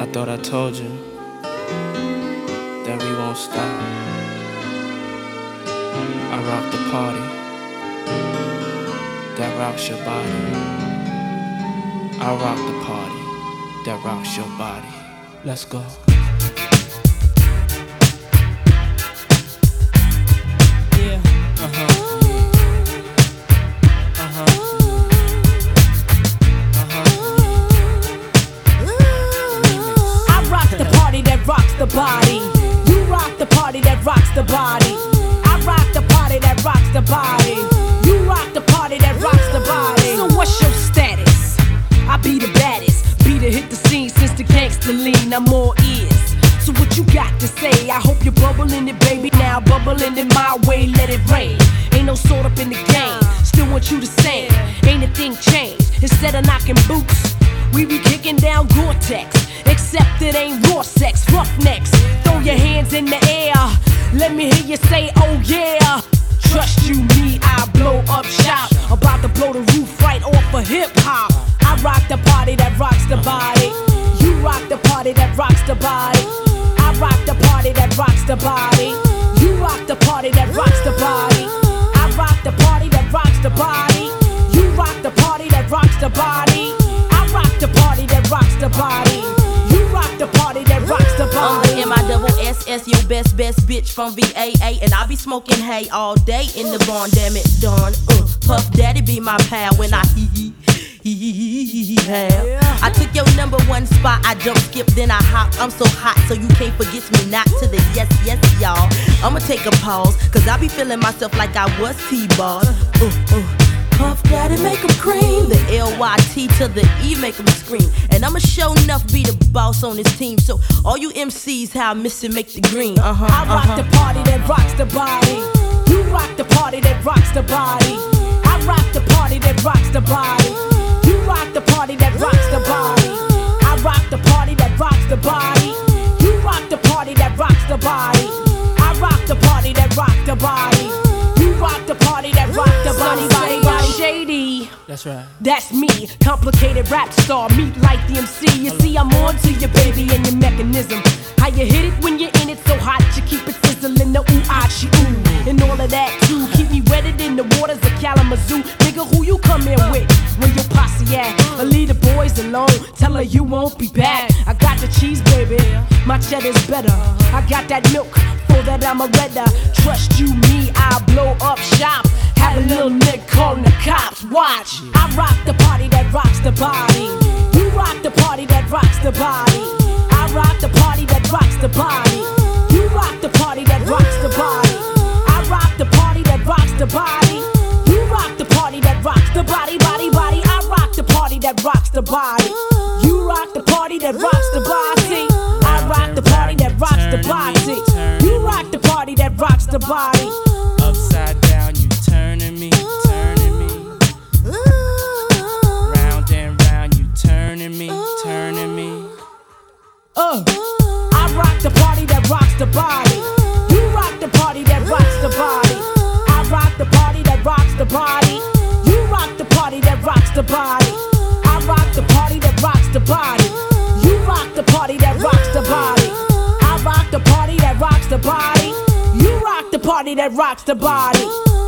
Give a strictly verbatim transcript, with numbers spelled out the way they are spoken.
thought I told you that we won't stop. I rock the party that rocks your body. I rock the party that rocks your body. Let's go. Yeah, uh-huh. The body. You rock the party that rocks the body. I rock the party that rocks the body. You rock the party that rocks the body. So what's your status? I be the baddest. Be the hit the scene since the gangster lean. I'm all ears. So what you got to say? I hope you're bubbling it, baby. Now bubbling it my way, let it rain. Ain't no sort up in the game. Still want you the same. Ain't a thing changed. Instead of knocking boots, we be kicking down Gore-Tex. Except it ain't raw sex, roughnecks. Throw your hands in the air. Let me hear you say, oh yeah. Trust you, me, I blow up shop. About to blow the roof right off of hip-hop. I rock the party that rocks the body. You rock the party that rocks the body. I rock the party that rocks the body. You rock the party that rocks the body. I rock the party that rocks the body. You rock the party that rocks the body. I rock the party that rocks the body. Rock the party that rocks the body. I'm the M I double S S, your best, best bitch from V A A. And I be smoking hay all day in the barn, damn it, darn. Uh, Puff Daddy be my pal when I hee hee, hee hee hee hee hee have. I took your number one spot, I jump, skip, then I hop. I'm so hot, so you can't forget me not to the yes, yes, y'all. I'ma take a pause, cause I be feeling myself like I was T-Boss. Uh, uh. Puff Daddy make 'em cream. The L Y T to the E make 'em scream. And I'ma show enough be the boss on this team. So all you M Cs, how I miss it, make the green. Uh-huh, I rock uh-huh. the party that rocks the body. You rock the party that rocks the body. I rock the party that rocks the body. You rock the party that rocks the body. I rock the party that rocks the body. You rock the party that rocks the body. I rock the party that rocks the body. You rock the party that rocks the body, body, body. Shady. That's right. That's me, complicated rap star, meet like the M C. You see, I'm on to your baby and your mechanism. How you hit it when you're in it so hot, you keep it sizzling, the ooh, ah, she, ooh. And all of that too, keep me wetted in the waters of Kalamazoo. Nigga, who you come in with? When your posse at? Or leave the boys alone, tell her you won't be back. I got the cheese, baby, my cheddar's better. I got that milk, for that I'm a redder. Trust you, me, I'll blow up shop. Have a little nigga calling the cops, watch. I rock the party that rocks the body. You rock the party that rocks the body. I rock the party that rocks the body. You rock the party that rocks the body. I rock the party that rocks the body. You rock the party that rocks the body, body, body. I rock the party that rocks the body. You rock the party that rocks the body. I rock the party that rocks the body. You rock the party that rocks the body. Upside down, you turning me, turning me. Round and round, you turning me, turning me. Uh, I rock the party that rocks the body. You rock the party that rocks the body. I rock the party that rocks the body. You rock the party that rocks the body. I rock the party that rocks the body. You rock the party that rocks the body. I rock the party that rocks the body. You rock the party that rocks the body.